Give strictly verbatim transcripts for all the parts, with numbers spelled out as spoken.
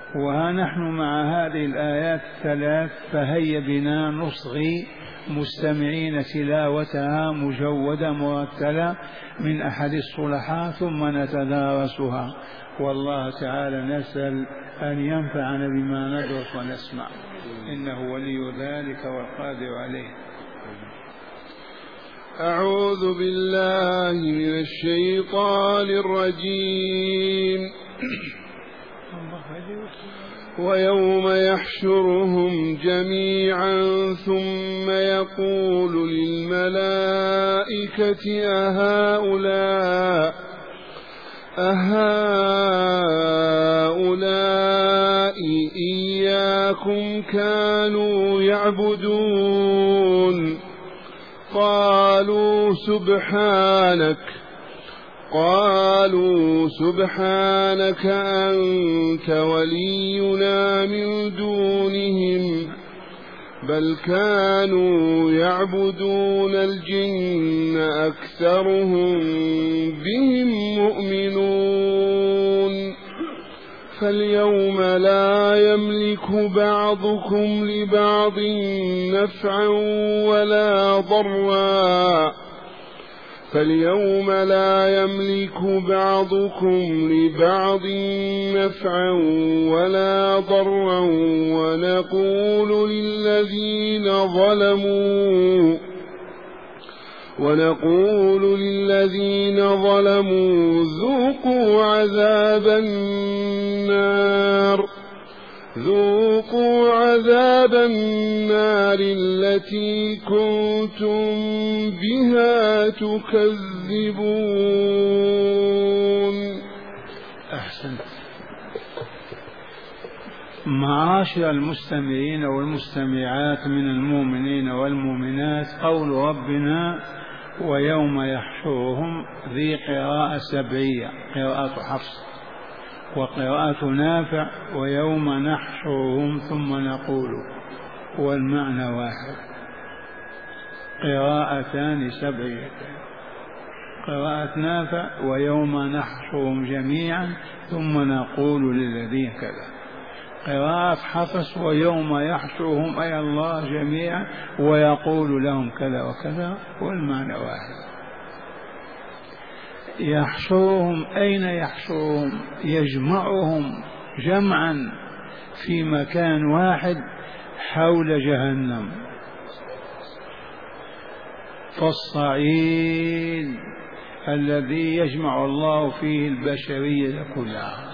وها نحن مع هذه الآيات الثلاث، فهيا بنا نصغي مستمعين تلاوتها مجودة مرتلة من أحد الصلحاء ثم نتدارسها، والله تعالى نسأل أن ينفعنا بما ندرس ونسمع، إنه ولي ذلك والقادر عليه. أعوذ بالله من الشيطان الرجيم. ويوم يحشرهم جميعا ثم يقول للملائكة أهؤلاء أهؤلاء إياكم كانوا يعبدون؟ قالوا سبحانك قالوا سبحانك أنت ولينا من دونهم بل كانوا يعبدون الجن أكثرهم بهم مؤمنون. فاليوم لا يملك بعضكم لبعض نفعا ولا ضرا فاليوم لا يملك بعضكم لبعض نفعا ولا ضرا ونقول للذين ظلموا ونقول للذين ظلموا ذوقوا عذاب النار ذوقوا عذاب النار التي كنتم بها تكذبون. أحسنت. معاشر المستمعين والمستمعات من المؤمنين والمؤمنات، قول ربنا ويوم يحشرهم ذي قراءة سبعية، قراءة حفص، وقراءة نافع ويوم نحشرهم ثم نقول، والمعنى واحد، قراءتان سبعيتان، قراءة نافع ويوم نحشرهم جميعا ثم نقول للذين كذا، قراءة حفص ويوم يحشرهم أي الله جميعا ويقول لهم كذا وكذا، والمعنى واحد. يحشرهم أين يحشرهم؟ يجمعهم جمعا في مكان واحد حول جهنم، فالصعيد الذي يجمع الله فيه البشرية كلها،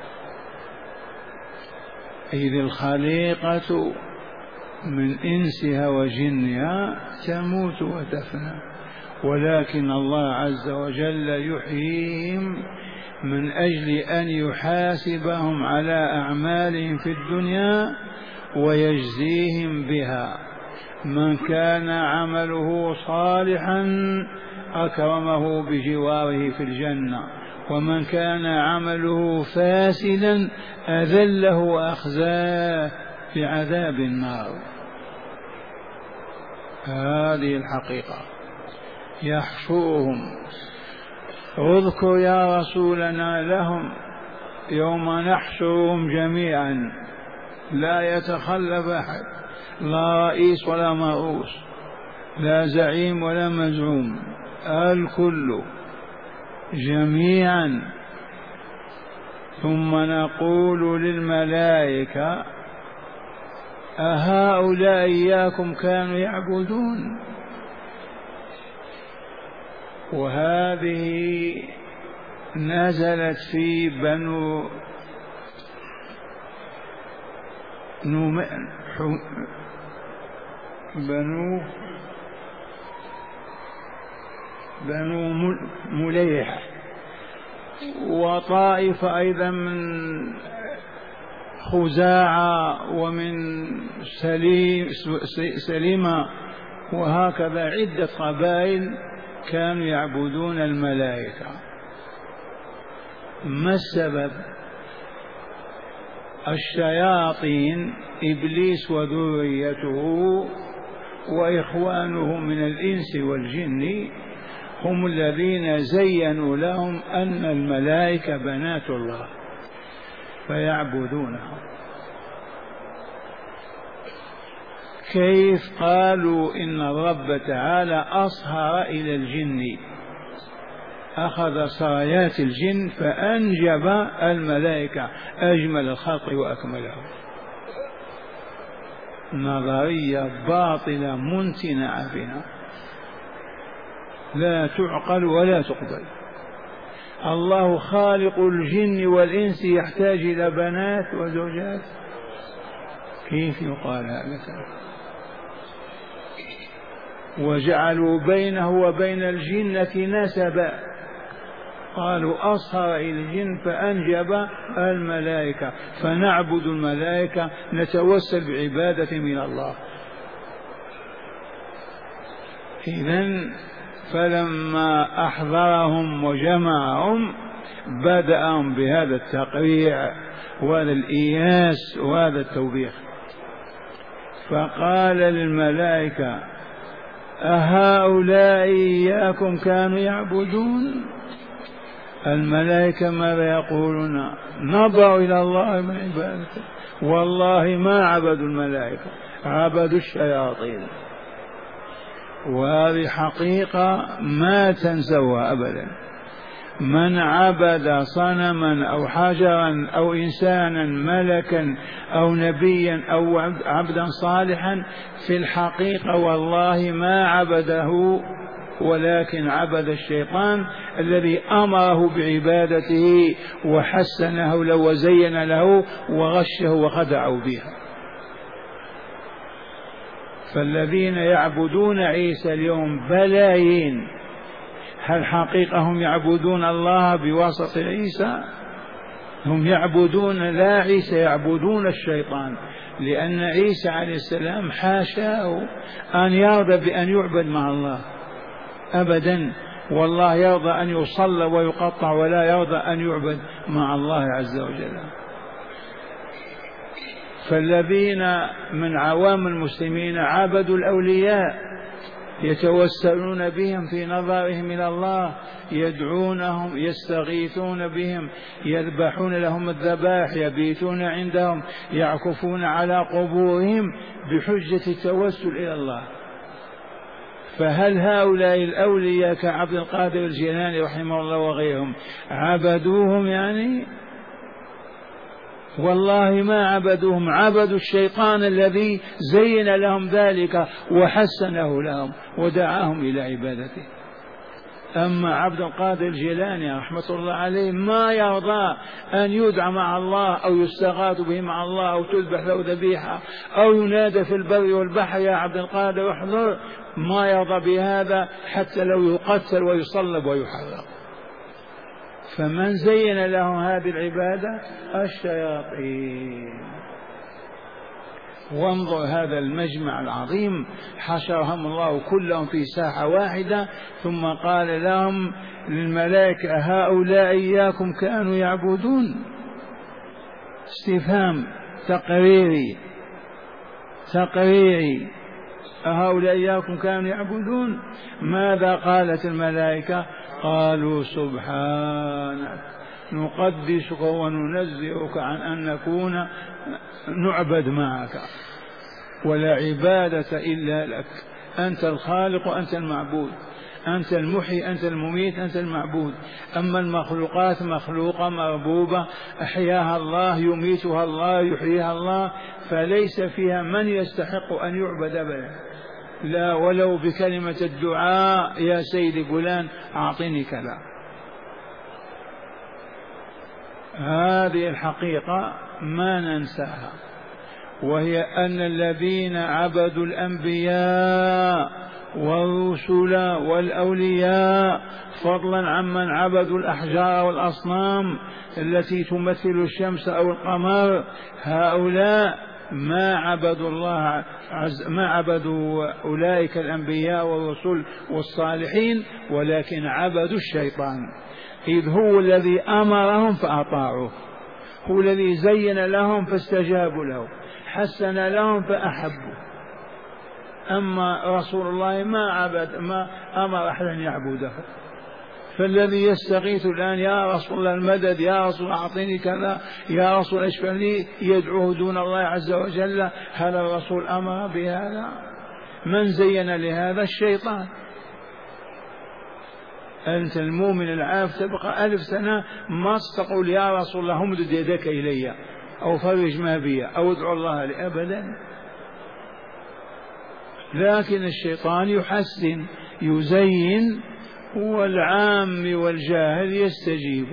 إذ الخليقة من إنسها وجنها تموت وتفنى، ولكن الله عز وجل يحييهم من أجل أن يحاسبهم على أعمالهم في الدنيا ويجزيهم بها. من كان عمله صالحا أكرمه بجواره في الجنة، ومن كان عمله فاسدا أذله وأخزاه في عذاب النار. هذه الحقيقة. يحشرهم، اذكر يا رسولنا لهم يوم نحشرهم جميعا لا يتخلف أحد، لا رئيس ولا مرؤوس، لا زعيم ولا مزعوم، الكل جميعا. ثم نقول للملائكة أهؤلاء إياكم كانوا يعبدون؟ وهذه نزلت في بنو بنو بنو مليح، وطائفة أيضا من خزاعة ومن سليمة، وهكذا عدة قبائل كانوا يعبدون الملائكة. ما السبب؟ الشياطين إبليس وذريته وإخوانه من الإنس والجن هم الذين زينوا لهم أن الملائكة بنات الله، فيعبدونه. كيف؟ قالوا إن الرب تعالى أصهر إلى الجن، أخذ سرايات الجن فأنجب الملائكة، أجمل الخلق وأكملهم. نظرية باطلة منتنة عفنة لا تعقل ولا تقبل. الله خالق الجن والإنس يحتاج إلى بنات وزوجات؟ كيف يقال هذا؟ وجعلوا بينه وبين الجنة نسبا، قالوا أصهر إلى الجن فأنجب الملائكة، فنعبد الملائكة نتوسل بعبادة من الله. إذن فلما أحضرهم وجمعهم بدأهم بهذا التقريع وهذا الإياس وهذا التوبيخ، فقال للملائكة أهؤلاء إياكم كانوا يعبدون؟ الملائكة ماذا يقولون؟ نظروا إلى الله من عبادته، والله ما عبدوا الملائكة، عبدوا الشياطين. وهذه حقيقة ما تنسوها أبدا. من عبد صنما أو حجرا أو إنسانا ملكا أو نبيا أو عبدا صالحا في الحقيقة والله ما عبده، ولكن عبد الشيطان الذي أمره بعبادته وحسنه له وزين له وغشه وخدعه بها. فالذين يعبدون عيسى اليوم بلايين، هل حقيقة هم يعبدون الله بواسطة عيسى؟ هم يعبدون لا عيسى، يعبدون الشيطان، لأن عيسى عليه السلام حاشاه أن يرضى بأن يعبد مع الله أبدا، والله يرضى أن يصلى ويقطع ولا يرضى أن يعبد مع الله عز وجل. فالذين من عوام المسلمين عبدوا الأولياء، يتوسلون بهم في نظرهم إلى الله، يدعونهم، يستغيثون بهم، يذبحون لهم الذبائح، يبيتون عندهم، يعكفون على قبورهم بحجة التوسل إلى الله. فهل هؤلاء الأولياء كعبد القادر الجيلاني رحمه الله وغيرهم عبدوهم؟ يعني والله ما عبدوهم، عبدوا الشيطان الذي زين لهم ذلك وحسنه لهم ودعاهم إلى عبادته. أما عبد القادر الجيلاني رحمة الله عليه ما يرضى أن يدعى مع الله أو يستغاث به مع الله أو تذبح له ذبيحة أو ينادى في البر والبحر يا عبد القادر احضر، ما يرضى بهذا حتى لو يقتل ويصلب ويحرق. فمن زين له هذه العبادة؟ الشياطين. وانظر هذا المجمع العظيم حشرهم الله كلهم في ساحة واحدة، ثم قال لهم للملائكة هؤلاء إياكم كانوا يعبدون؟ استفهام تقريري تقريري هؤلاء إياكم كانوا يعبدون. ماذا قالت الملائكة؟ قالوا سبحانك نقدسك وننزهك عن أن نكون نعبد معك، ولا عبادة إلا لك، أنت الخالق وأنت المعبود، أنت المحيي أنت المميت أنت المعبود. أما المخلوقات مخلوقة مربوبة أحياها الله يميتها الله يحييها الله، فليس فيها من يستحق أن يعبد أبدا، لا ولو بكلمة الدعاء يا سيدي فلان أعطني كذا. هذه الحقيقة ما ننساها، وهي أن الذين عبدوا الأنبياء والرسل والأولياء فضلا عمن عبدوا الأحجار والأصنام التي تمثل الشمس أو القمر، هؤلاء ما عبدوا الله عز ما عبدوا أولئك الأنبياء والرسل والصالحين، ولكن عبدوا الشيطان، إذ هو الذي أمرهم فأطاعوه، هو الذي زين لهم فاستجابوا له، حسن لهم فأحبوا. أما رسول الله ما عبد ما أمر أحد أن يعبده، فالذي يستغيث الآن يا رسول الله المدد، يا رسول الله أعطيني كذا، يا رسول اشفع لي، يدعوه دون الله عز وجل، هل الرسول أمر بهذا؟ من زين لهذا؟ الشيطان. أنت المؤمن العاف تبقى ألف سنة ما تقول يا رسول الله امدد يدك إلي أو فرج ما بي أو ادعو الله لي أبدا. لكن الشيطان يحسن يزين، والعام والجاهل يستجيب.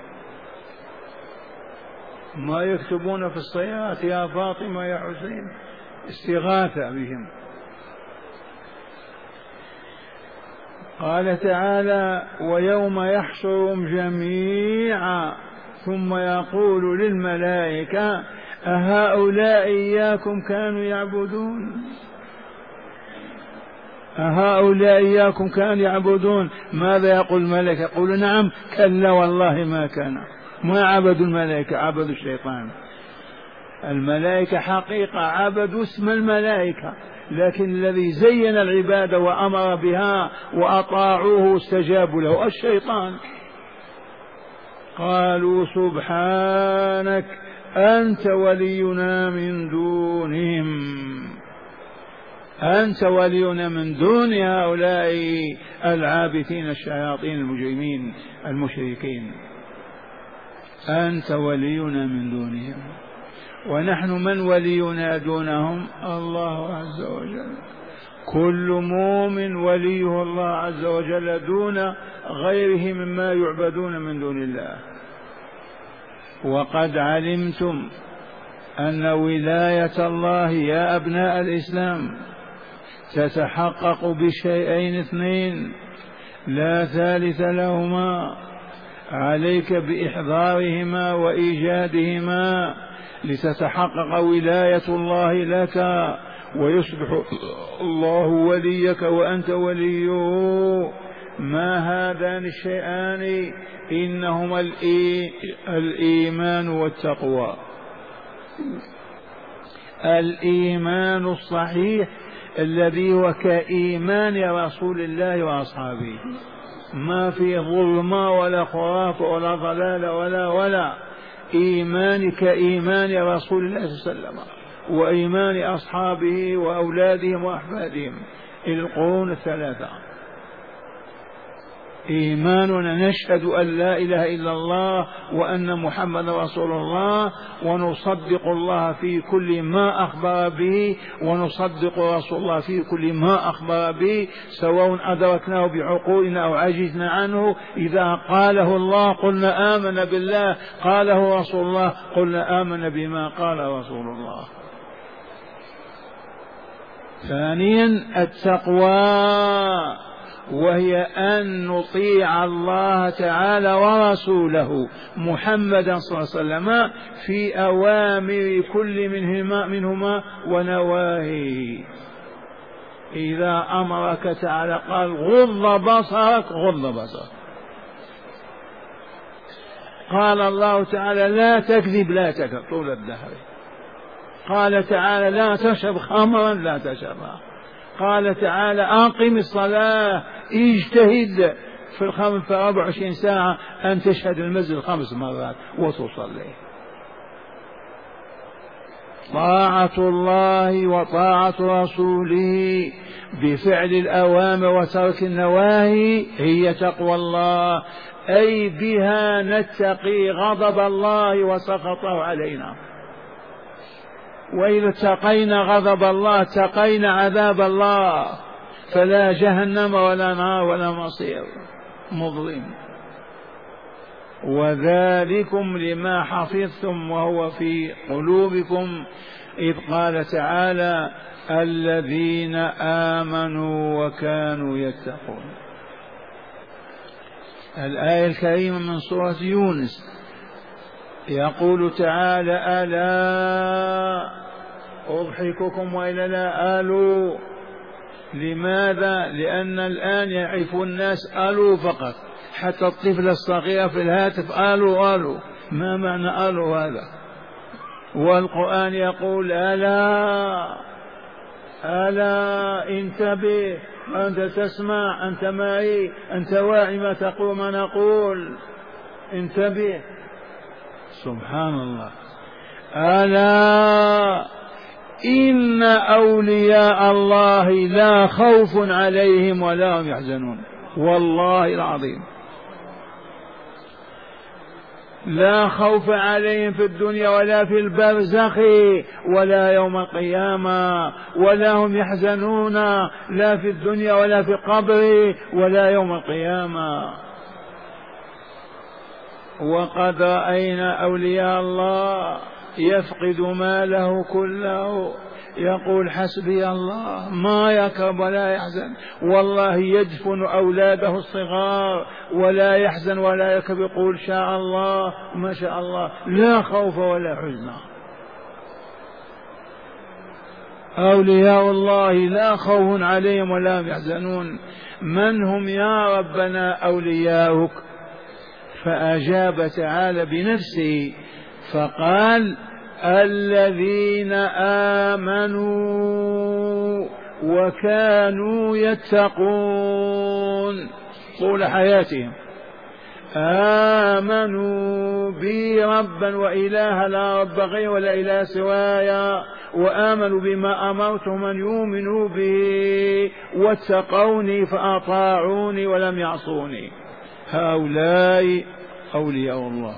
ما يكتبون في الصيحات يا فاطمة يا حسين، استغاثة بهم. قال تعالى ويوم يحشرهم جميعا ثم يقول للملائكة أهؤلاء إياكم كانوا يعبدون، أهؤلاء إياكم كانوا يعبدون. ماذا يقول الملائكة؟ يقول نعم كلا والله ما كان، ما عبدوا الملائكة، عبدوا الشيطان. الملائكة حقيقة عبدوا اسم الملائكة، لكن الذي زين العبادة وأمر بها وأطاعوه واستجابوا له الشيطان. قالوا سبحانك أنت ولينا من دونهم، أنت ولينا من دون هؤلاء العابثين الشياطين المجرمين المشركين، أنت ولينا من دونهم. ونحن من ولينا دونهم؟ الله عز وجل. كل مؤمن وليه الله عز وجل دون غيره مما يعبدون من دون الله. وقد علمتم أن ولاية الله يا أبناء الإسلام تتحقق بشيئين اثنين لا ثالث لهما، عليك بإحضارهما وإيجادهما لتتحقق ولاية الله لك ويصبح الله وليك وأنت وليه. ما هذان الشيئان؟ إنهما الإيمان والتقوى. الإيمان الصحيح الذي هو كإيمان رسول الله وأصحابه، ما في ظلمة ولا خراف ولا ضلال ولا ولا إيمان كإيمان رسول الله صلى الله عليه وسلم وإيمان أصحابه وأولادهم وأحفادهم القرون الثلاثة. إيماننا نشهد أن لا إله إلا الله وأن محمد رسول الله، ونصدق الله في كل ما أخبر به، ونصدق رسول الله في كل ما أخبر به، سواء أدركناه بعقولنا أو عجزنا عنه. إذا قاله الله قلنا آمن بالله، قاله رسول الله قلنا آمن بما قال رسول الله. ثانيا التقوى، وهي أن نطيع الله تعالى ورسوله محمدا صلى الله عليه وسلم في أوامر كل منهما, منهما ونواهيه. إذا أمرك تعالى قال غض بصرك غض بصرك، قال الله تعالى لا تكذب لا تكذب طول الدهر، قال تعالى لا تشرب خمرا لا تشربها، قال تعالى أقم الصلاة، اجتهد في الخمس في أربع وعشرين ساعة أن تشهد المسجد خمس مرات وتصلي. طاعة الله وطاعة رسوله بفعل الأوامر وترك النواهي هي تقوى الله، أي بها نتقي غضب الله وسخطه علينا. وإذا اتقينا غضب الله اتقينا عذاب الله، فلا جهنم ولا نار ولا مصير مظلم. وذلكم لما حفظتم وهو في قلوبكم، إذ قال تعالى الذين آمنوا وكانوا يتقون. الآية الكريمة من سورة يونس يقول تعالى ألا أضحككم وإلا لا آلوا. لماذا؟ لأن الآن يعرف الناس آلوا فقط، حتى الطفل الصغير في الهاتف آلوا آلوا. ما معنى آلوا هذا؟ والقرآن يقول ألا ألا انتبه، أنت تسمع، أنت معي، أنت واعي ما تقول ما نقول، انتبه. سبحان الله. ألا إن أولياء الله لا خوف عليهم ولا هم يحزنون، والله العظيم لا خوف عليهم في الدنيا ولا في البرزخ ولا يوم القيامة، ولا هم يحزنون لا في الدنيا ولا في القبر ولا يوم القيامة. وقد رأينا أولياء الله يفقد ماله كله، يقول حسبي الله، ما يكرب ولا يحزن، والله يدفن أولاده الصغار ولا يحزن ولا يكرب، يقول شاء الله ما شاء الله، لا خوف ولا حزن. أولياء الله لا خوف عليهم ولا هم يحزنون. من هم يا ربنا أولياؤك؟ فأجاب تعالى بنفسه فقال الذين آمنوا وكانوا يتقون طول حياتهم، آمنوا بي ربا وإله لا رب غير ولا إله سوايا، وآمنوا بما أمرتهم أن يؤمنوا به واتقوني فأطاعوني ولم يعصوني، هؤلاء أولياء الله.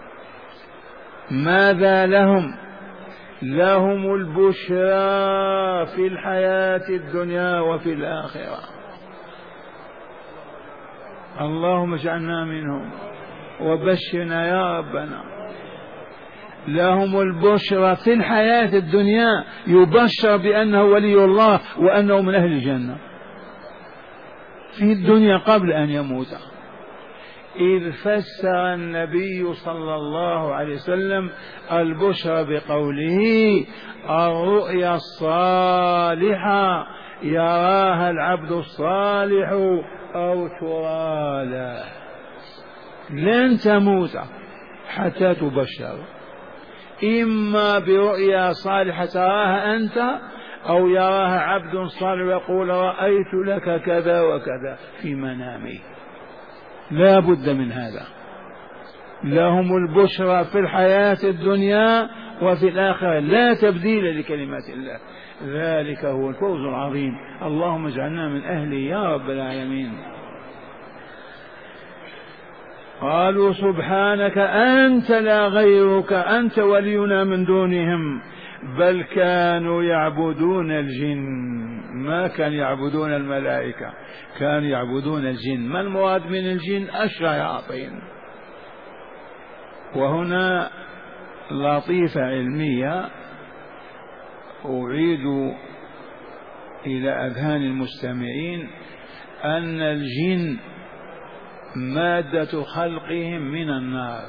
ماذا لهم؟ لهم البشرى في الحياة الدنيا وفي الآخرة، اللهم اجعلنا منهم وبشرنا يا ربنا. لهم البشرى في الحياة الدنيا، يبشر بأنه ولي الله وأنه من أهل الجنة في الدنيا قبل أن يموت. إذ فسر النبي صلى الله عليه وسلم البشرى بقوله الرؤيا الصالحة يراها العبد الصالح أو ترى له، لن تموت حتى تبشر، إما برؤيا صالحة تراها أنت أو يراها عبد صالح يقول رأيت لك كذا وكذا في منامي، لا بد من هذا. لهم البشرى في الحياة الدنيا وفي الآخرة، لا تبديل لكلمات الله، ذلك هو الفوز العظيم. اللهم اجعلنا من أهله يا رب العالمين. قالوا سبحانك أنت لا غيرك أنت ولينا من دونهم، بل كانوا يعبدون الجن، ما كانوا يعبدون الملائكة، كانوا يعبدون الجن. ما المراد من الجن؟ الشياطين. وهنا لطيفة علمية أعيد إلى أذهان المستمعين، أن الجن مادة خلقهم من النار،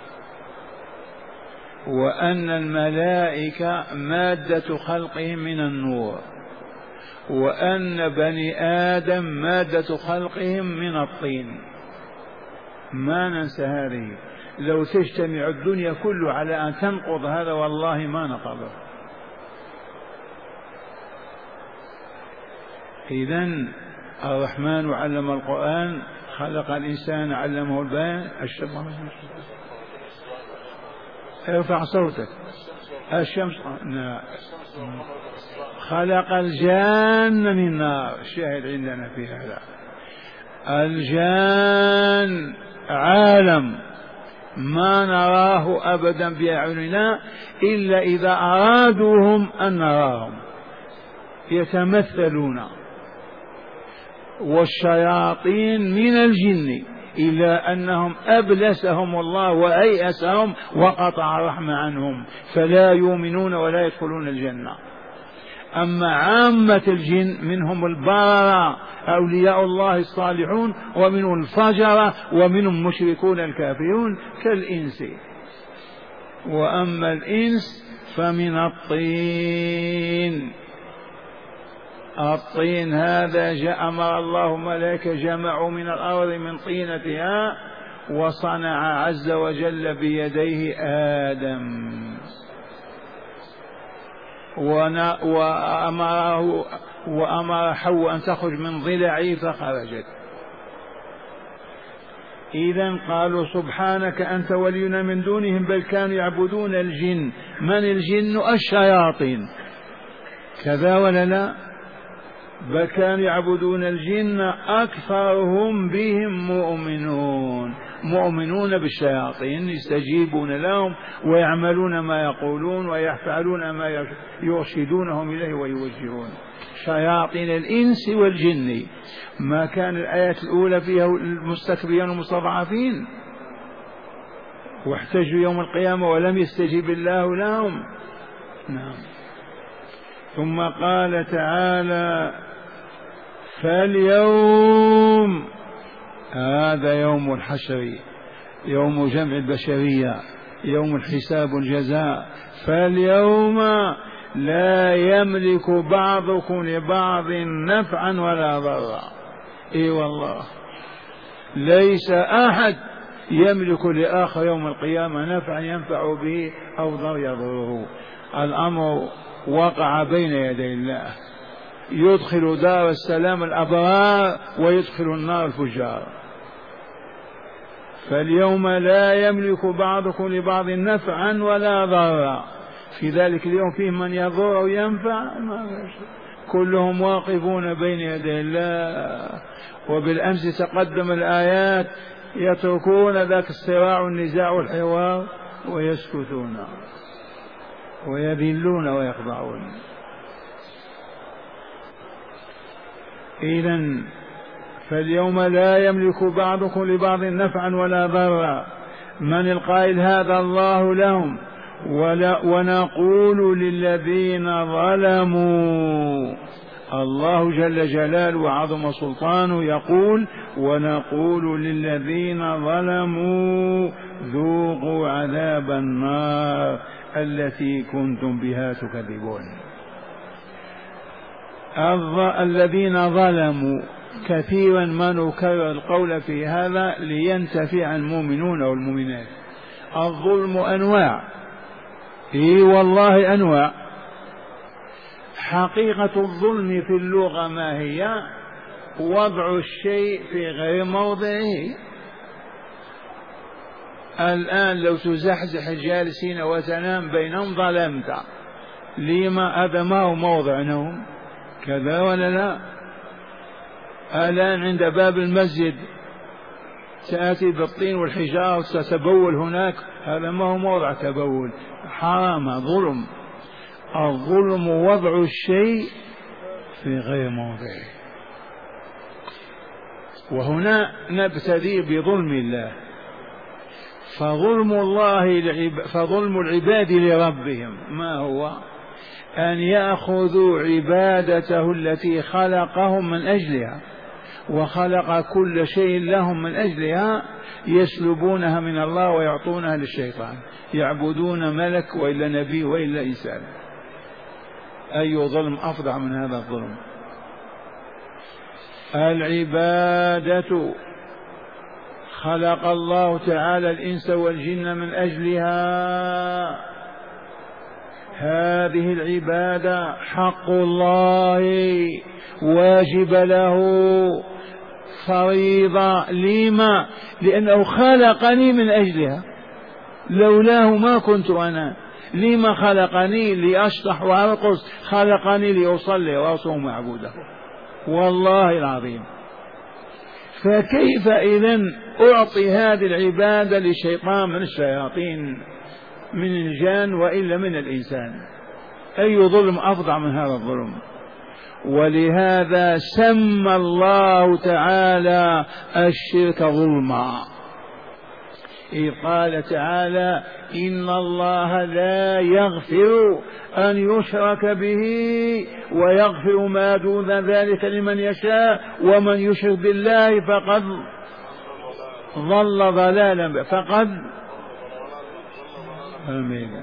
وأن الملائكة مادة خلقهم من النور، وأن بني آدم مادة خلقهم من الطين. ما ننسى هذه، لو تجتمع الدنيا كلها على أن تنقض هذا والله ما نقضه. إذن الرحمن علم القرآن، خلق الإنسان علمه البيان. ارفع صوتك. الشمس لا. خلق الجان من نار، الشاهد عندنا في هذا. الجان عالم ما نراه أبدا بأعيننا إلا إذا أرادوهم أن نراهم، يتمثلون. والشياطين من الجن إلا أنهم أبلسهم الله وأيأسهم وقطع الرحمة عنهم، فلا يؤمنون ولا يدخلون الجنة. أما عامة الجن منهم البررة أولياء الله الصالحون، ومنهم الفجرة، ومنهم مشركون الكافرون كالإنس. وأما الإنس فمن الطين. الطين هذا جاء أمر الله ملائكة جمعوا من الأرض من طينتها، وصنع عز وجل بيديه آدم. وأمره وأمر حواء أن تخرج من ضلعه فخرجت. إذن قالوا سبحانك أنت ولينا من دونهم بل كانوا يعبدون الجن. من الجن؟ الشياطين، كذا ولا لا؟ بل كانوا يعبدون الجن أكثرهم بهم مؤمنون، مؤمنون بالشياطين، يستجيبون لهم ويعملون ما يقولون ويفعلون ما يرشدونهم إليه ويوجهون. شياطين الإنس والجن. ما كان الآيات الأولى فيها المستكبرين والمستضعفين واحتجوا يوم القيامة ولم يستجيب الله لهم. نعم. ثم قال تعالى فاليوم، هذا يوم الحشر، يوم جمع البشرية، يوم الحساب والجزاء. فاليوم لا يملك بعضكم لبعض نفعا ولا ضرا. اي والله، ليس احد يملك لاخر يوم القيامة نفعا ينفع به او ضر يضره. الامر وقع بين يدي الله، يدخل دار السلام الابرار ويدخل النار الفجار. فاليوم لا يملك بعضكم لبعض نفعا ولا ضرا. في ذلك اليوم فيه من يضر أو ينفع، كلهم واقفون بين يدي الله. وبالأمس تقدم الآيات يتركون ذاك الصراع والنزاع والحوار ويسكتون ويذلون ويخضعون. إذن فاليوم لا يملك بعضكم لبعض نفعا ولا ضرا. من القائل؟ هذا الله لهم. ولا ونقول للذين ظلموا، الله جل جلاله وعظم سلطانه يقول ونقول للذين ظلموا ذوقوا عذاب النار التي كنتم بها تكذبون. الذين ظلموا، كثيرا ما نكرر القول في هذا لينتفع المؤمنون والمؤمنات. الظلم أنواع، اي والله انواع. حقيقة الظلم في اللغة ما هي؟ وضع الشيء في غير موضعه. الآن لو تزحزح الجالسين وتنام بينهم ظلمت. لما؟ هذا ما هو موضع نوم، كذا ولا لا؟ الآن عند باب المسجد تأتي بالطين والحجارة وتتبول هناك، هذا ما هو موضع تبول، حرام، ظلم. الظلم وضع الشيء في غير موضعه. وهنا نبتدي بظلم الله. فظلم الله فظلم العباد لربهم ما هو؟ أن يأخذوا عبادته التي خلقهم من أجلها وخلق كل شيء لهم من أجلها، يسلبونها من الله ويعطونها للشيطان، يعبدون ملك وإلا نبي وإلا إنسان. أي ظلم أفظع من هذا الظلم؟ العبادة خلق الله تعالى الإنس والجن من أجلها. هذه العبادة حق الله، واجب له، فريضة. لما؟ لأنه خلقني من أجلها، لولاه ما كنت أنا. لما خلقني؟ لأشطح وأرقص، خلقني لأصلي وأصوم وأعبده، والله العظيم. فكيف إذن أعطي هذه العبادة لشيطان من الشياطين، من الجان وإلا من الإنسان؟ أي ظلم أفظع من هذا الظلم؟ ولهذا سمى الله تعالى الشرك ظلما، إذ قال تعالى إن الله لا يغفر أن يشرك به ويغفر ما دون ذلك لمن يشاء ومن يشرك بالله فقد ضل ضلالا فقد آمين.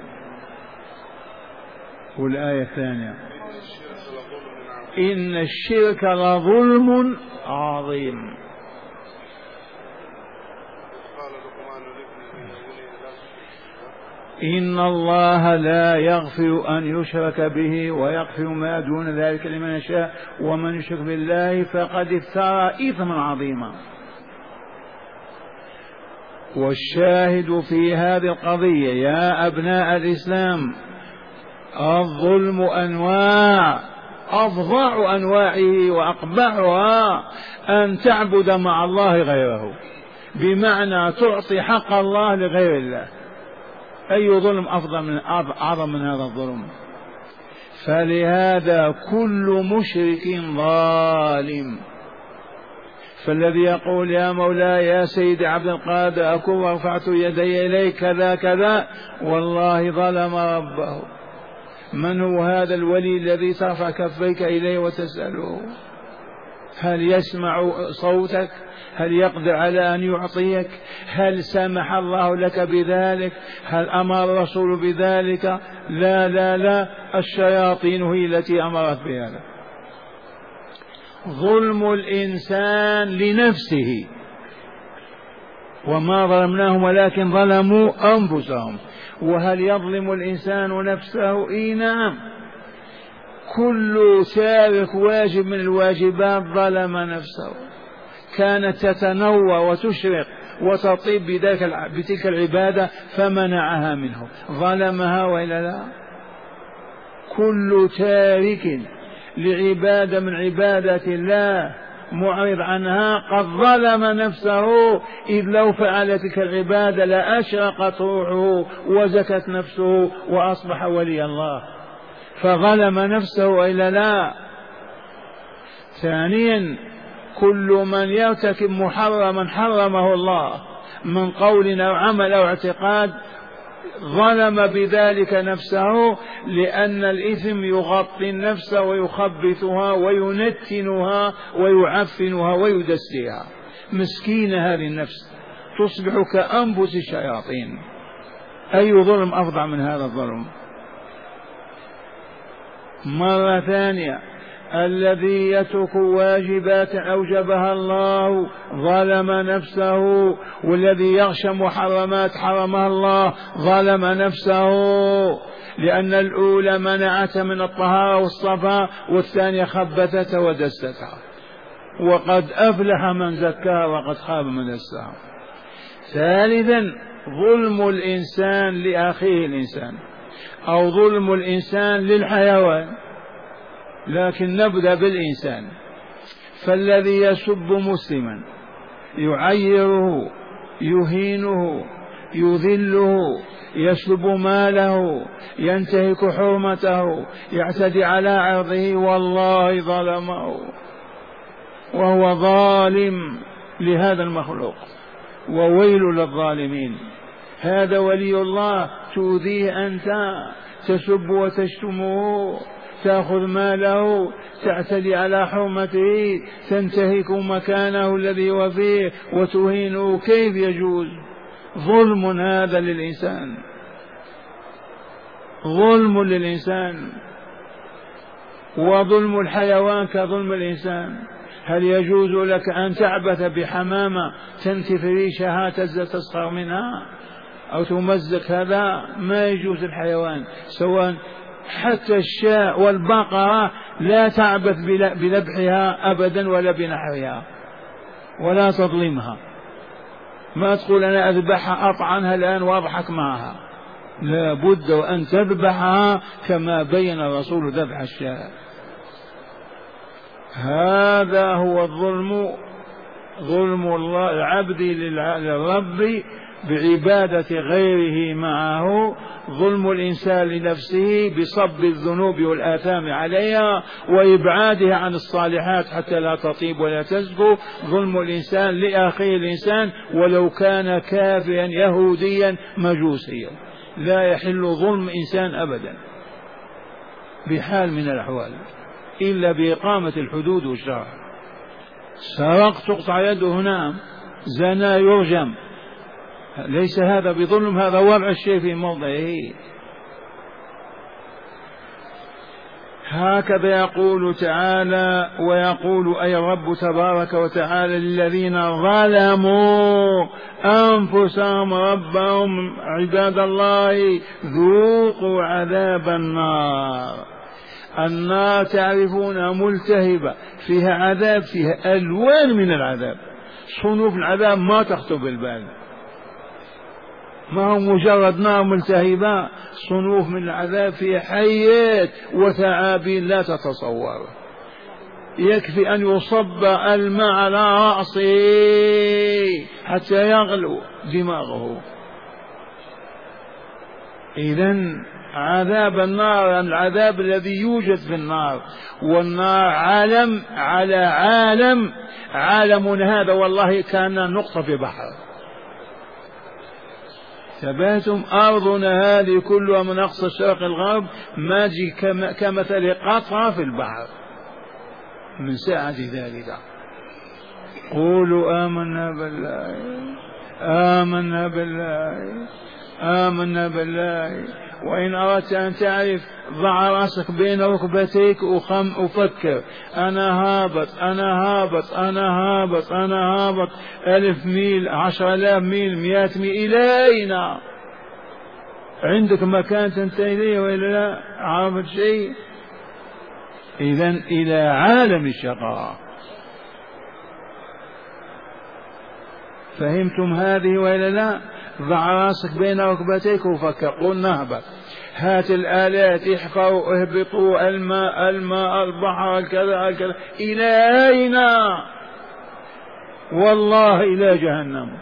والآية الثانية إن الشرك لظلم عظيم. إن الله لا يغفر أن يشرك به ويغفر ما دون ذلك لمن يشاء ومن يشرك بالله فقد افترى إثما عظيما. والشاهد في هذه القضية يا أبناء الإسلام الظلم أنواع، أفظع أنواعه وأقبحها أن تعبد مع الله غيره، بمعنى تعطي حق الله لغير الله. أي ظلم أفضل من أعظم من هذا الظلم؟ فلهذا كل مشرك ظالم. فالذي يقول يا مولاي يا سيدي عبد القادر أكون ورفعت يدي إليك كذا كذا، والله ظلم ربه. من هو هذا الولي الذي ترفع كفيك إليه وتسأله؟ هل يسمع صوتك؟ هل يقدر على أن يعطيك؟ هل سمح الله لك بذلك؟ هل أمر الرسول بذلك؟ لا لا لا، الشياطين هي التي أمرت بهذا. ظلم الإنسان لنفسه، وما ظلمناهم ولكن ظلموا أنفسهم. وهل يظلم الإنسان نفسه؟ إي نعم، كل تارك واجب من الواجبات ظلم نفسه. كانت تتنوى وتشرق وتطيب بتلك العبادة فمنعها منه، ظلمها وإلا لا؟ كل تارك لعبادة من عبادة الله معرض عنها قد ظلم نفسه، إذ لو فعل تلك العبادة لأشرقت روحه وزكت نفسه وأصبح ولي الله، فظلم نفسه وإلا لا؟ ثانيا كل من يرتكب محرما حرمه الله من قول أو عمل أو اعتقاد ظلم بذلك نفسه، لأن الإثم يغطي النفس ويخبثها وينتنها ويعفنها ويدسيها. مسكينة هذه النفس تصبح كأنفس الشياطين. أي ظلم أفظع من هذا الظلم؟ مرة ثانية الذي يترك واجبات أوجبها الله ظلم نفسه، والذي يغشى محرمات حرمها الله ظلم نفسه، لأن الأولى منعت من الطهارة والصفاء، والثانية خبثتها ودستها. وقد أفلح من زكاها وقد خاب من دسها. ثالثا ظلم الإنسان لأخيه الإنسان، أو ظلم الإنسان للحيوان. لكن نبدأ بالإنسان. فالذي يسب مسلما يعيره يهينه يذله يسلب ماله ينتهك حرمته يعتدي على عرضه والله ظلمه، وهو ظالم لهذا المخلوق، وويل للظالمين. هذا ولي الله تؤذيه أنت، تسب وتشتمه، تأخذ ماله، تعتدي على حرمته، تنتهك مكانه الذي هو فيه وتهينه، كيف يجوز؟ ظلم هذا للإنسان، ظلم للإنسان. وظلم الحيوان كظلم الإنسان. هل يجوز لك أن تعبث بحمامة تنتف ريشها تسخر منها أو تمزق؟ هذا ما يجوز. الحيوان سواء حتى الشاء والبقرة لا تعبث بذبحها أبدا ولا بنحرها، ولا تظلمها. ما تقول أنا أذبحها أطعنها الآن وأضحك معها، لا بد أن تذبحها كما بين الرسول ذبح الشاء. هذا هو الظلم، ظلم الله العبد للرب بعبادة غيره معه، ظلم الإنسان لنفسه بصب الذنوب والآثام عليها وإبعادها عن الصالحات حتى لا تطيب ولا تزكو، ظلم الإنسان لأخيه الإنسان ولو كان كافرا يهوديا مجوسيا. لا يحل ظلم إنسان أبدا بحال من الأحوال إلا بإقامة الحدود والشرع. سرق تقطع يده، نعم. زنا يرجم، ليس هذا بظلم، هذا وضع الشيء في موضعه. هكذا يقول تعالى، ويقول أي الرب تبارك وتعالى للذين ظلموا أنفسهم ربهم عباد الله ذوقوا عذاب النار. النار تعرفونها ملتهبة، فيها عذاب، فيها ألوان من العذاب، صنوف العذاب ما تخطر بالبال، ما هو مجرد نار ملتهبة، صنوف من العذاب فيها حيات وثعابين لا تتصور. يكفي أن يصب الماء على رأسه حتى يغلو دماغه. إذن عذاب النار العذاب الذي يوجد في النار، والنار عالم على عالم، عالم هذا والله كان نقطة في بحر. ثباتم أرضنا هذه كلها من أقصى الشرق الغرب ما جي كمثل قطرة في البحر من ساعة ذلك. قولوا آمنا بالله آمنا بالله آمنا بالله. وإن أردت أن تعرف ضع رأسك بين ركبتيك وخم وفكر، أنا هابط أنا هابط أنا هابط أنا هابط ألف ميل عشر آلاف ميل مئات ميل، إلى أين؟ عندك مكان تنتهي إليه وإلا لا؟ عرفت شيء؟ إذن إلى عالم الشقاء. فهمتم هذه وإلا لا؟ ضع راسك بين ركبتيك وفكر، قل نهبط، هات الآلات احفروا اهبطوا الماء الماء البحر الكذا الكذا، إلى أين؟ والله إلى جهنم،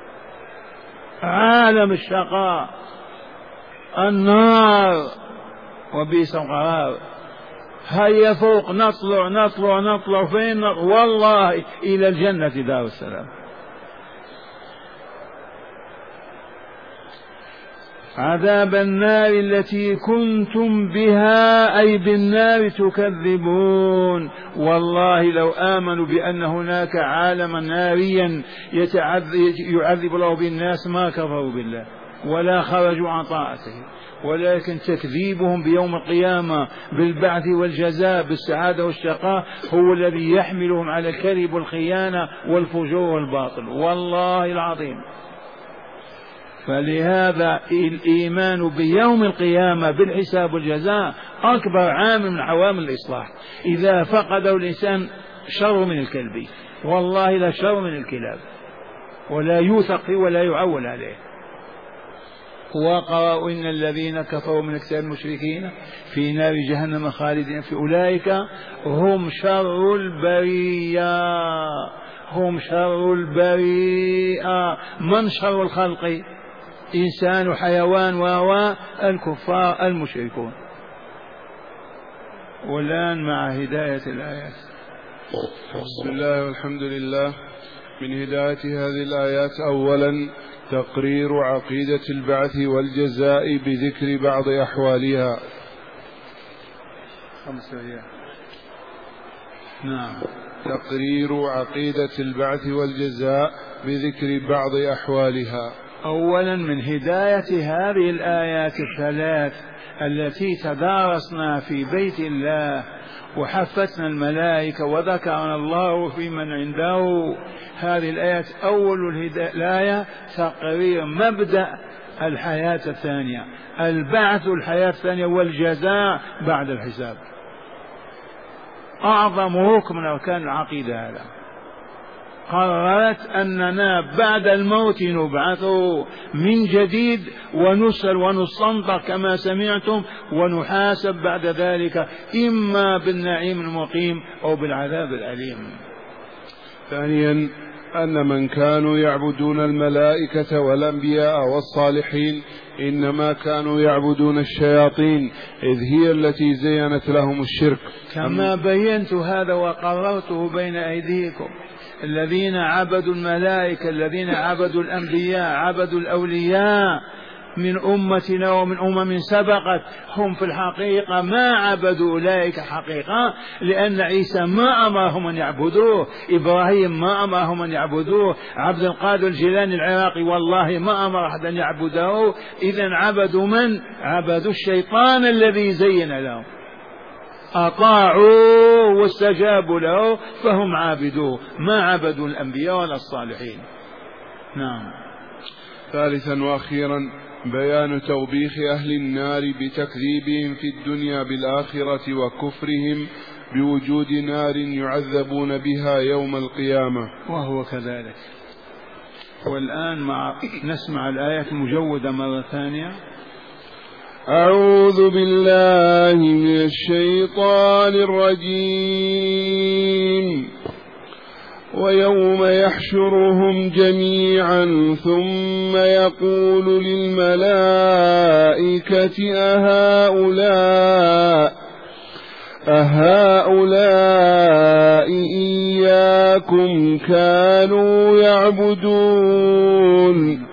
عالم الشقاء، النار، وبئس القرار. هيا فوق نطلع نطلع نطلع فين؟ والله إلى الجنة دار السلام. عذاب النار التي كنتم بها أي بالنار تكذبون. والله لو آمنوا بأن هناك عالما ناريا يعذب الله بالناس ما كفروا بالله ولا خرجوا عن طاعته، ولكن تكذيبهم بيوم القيامة بالبعث والجزاء بالسعادة والشقاء هو الذي يحملهم على الكذب والخيانة والفجور والباطل. والله العظيم. فلهذا الإيمان بيوم القيامة بالحساب والجزاء أكبر عامل من عوامل الإصلاح. إذا فقده الإنسان شر من الكلب، والله لا شر من الكلاب، ولا يوثق فيه ولا يعول عليه. وقرأوا إن الذين كفروا من أكثر المشركين في نار جهنم خالدين في أولئك هم شر البرية، هم شر البرية. من شر الخلق؟ إنسان وحيوان وهو الكفار المشركون. والآن مع هداية الآيات. بسم الله والحمد لله. من هداية هذه الآيات أولا تقرير عقيدة البعث والجزاء بذكر بعض أحوالها. خمسة أيام. نعم. تقرير عقيدة البعث والجزاء بذكر بعض أحوالها. أولا من هداية هذه الآيات الثلاث التي تدارسنا في بيت الله وحفتنا الملائكة وذكرنا الله في من عنده، هذه الآيات أول الآية تقرير مبدأ الحياة الثانية، البعث الحياة الثانية والجزاء بعد الحساب. أعظم ركن من أركان العقيدة هذا. قررت أننا بعد الموت نبعث من جديد ونسأل ونستنطق كما سمعتم ونحاسب بعد ذلك إما بالنعيم المقيم أو بالعذاب الأليم. ثانيا أن من كانوا يعبدون الملائكة والأنبياء والصالحين إنما كانوا يعبدون الشياطين إذ هي التي زينت لهم الشرك. كما بينت هذا وقررته بين أيديكم. الذين عبدوا الملائكة، الذين عبدوا الأنبياء، عبدوا الأولياء من أمتنا ومن أمم سبقت، هم في الحقيقة ما عبدوا أولئك حقيقة، لأن عيسى ما أمرهم أن يعبدوه، إبراهيم ما أمرهم أن يعبدوه، عبد القادر الجيلاني العراقي والله ما أمر أحد أن يعبده. إذن عبدوا من؟ عبدوا الشيطان الذي زين لهم. أطاعوا واستجابوا له فهم عابدوه، ما عبدوا الأنبياء ولا الصالحين. نعم. ثالثا وأخيرا بيان توبيخ أهل النار بتكذيبهم في الدنيا بالآخرة وكفرهم بوجود نار يعذبون بها يوم القيامة. وهو كذلك. والآن مع نسمع الآية المجودة مرة ثانية. أعوذ بالله من الشيطان الرجيم. ويوم يحشرهم جميعا ثم يقول للملائكة أهؤلاء أهؤلاء إياكم كانوا يعبدون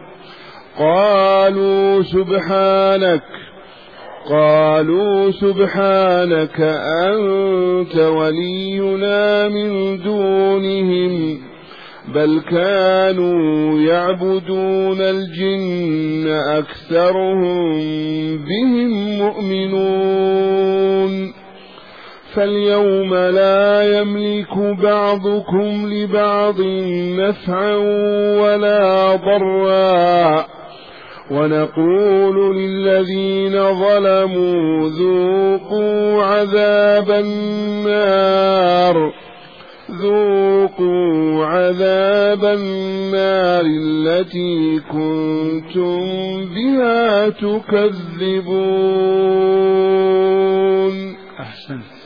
قالوا سبحانك قالوا سبحانك أنت ولينا من دونهم بل كانوا يعبدون الجن أكثرهم بهم مؤمنون فاليوم لا يملك بعضكم لبعض نفعا ولا ضرا ونقول للذين ظلموا ذوقوا عذاب النار ذوقوا عذاب النار التي كنتم بها تكذبون. أحسنت.